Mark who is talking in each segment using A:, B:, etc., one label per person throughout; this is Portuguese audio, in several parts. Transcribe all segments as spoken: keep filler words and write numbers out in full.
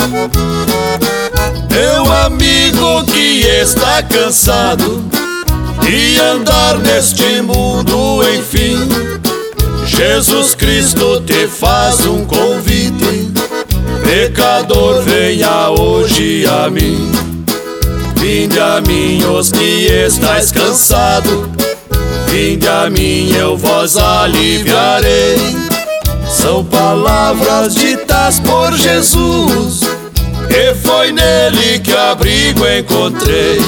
A: Meu amigo que está cansado de andar neste mundo, enfim, Jesus Cristo te faz um convite: pecador, venha hoje a mim. Vinde a mim, os que estáis cansado, vinde a mim, eu vos aliviarei. São palavras ditas por Jesus, e foi nele que abrigo encontrei.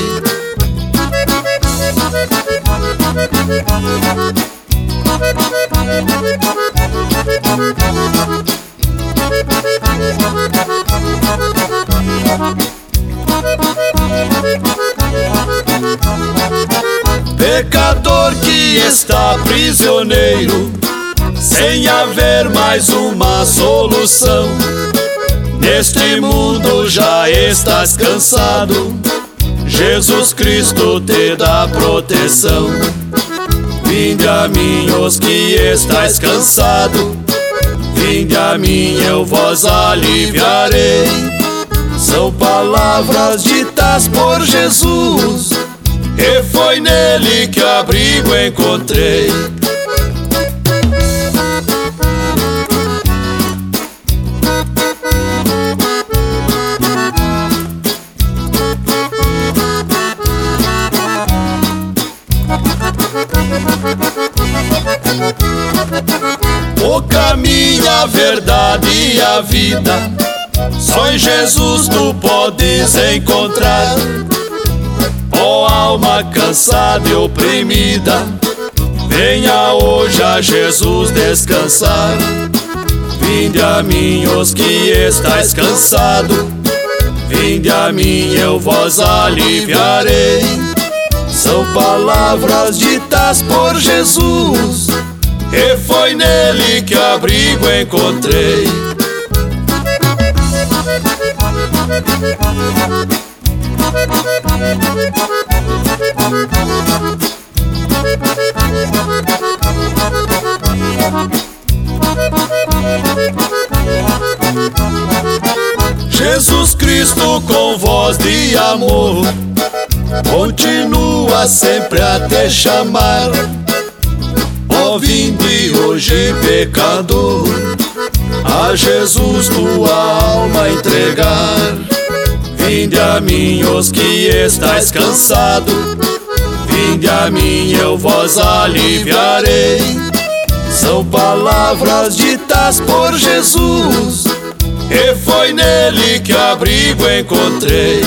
A: Pecador que está prisioneiro, sem haver mais uma solução. Neste mundo já estás cansado, Jesus Cristo te dá proteção. Vinde a mim, os que estáis cansado, vinde a mim, eu vos aliviarei. São palavras ditas por Jesus, e foi nele que abrigo encontrei. O caminho, a verdade e a vida, só em Jesus tu podes encontrar. Ó alma cansada e oprimida, venha hoje a Jesus descansar. Vinde a mim, os que estáis cansado, vinde a mim, eu vos aliviarei. São palavras ditas por Jesus, e foi nele que abrigo encontrei. Jesus Cristo com voz de amor continua sempre a te chamar. Ó, vinde hoje, pecador, a Jesus tua alma entregar. Vinde a mim, os que estáis cansado, vinde a mim, eu vos aliviarei. São palavras ditas por Jesus, e foi nele que abrigo encontrei.